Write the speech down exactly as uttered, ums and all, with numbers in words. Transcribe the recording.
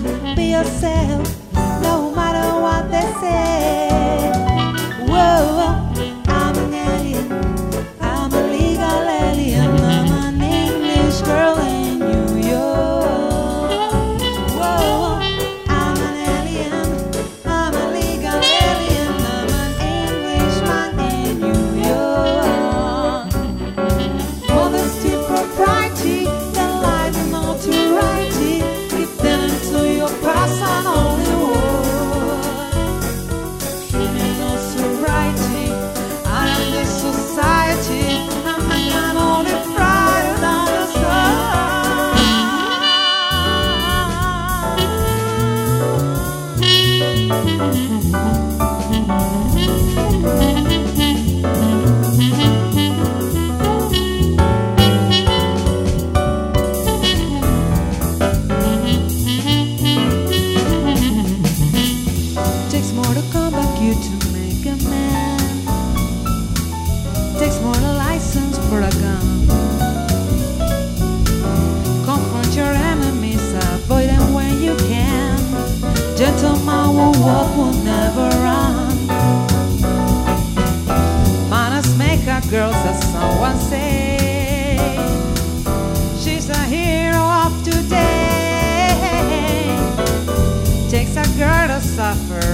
Be yourself, no matter what they say. Whoa, I'm an alien, I'm a legal alien, I'm an English girl in New York. Whoa, I'm an alien, I'm a legal alien, I'm an Englishman in New York. Modesty, propriety, the life and notoriety, give them into your personal world. Human notoriety, I am the society, I'm the man only brighter than the Takes more to come back you to make a man. Takes more than license for a gun. Confront your enemies, avoid them when you can. Gentleman will walk, will never run. Manners make a girl, as someone say. She's a hero of today. Takes a girl to suffer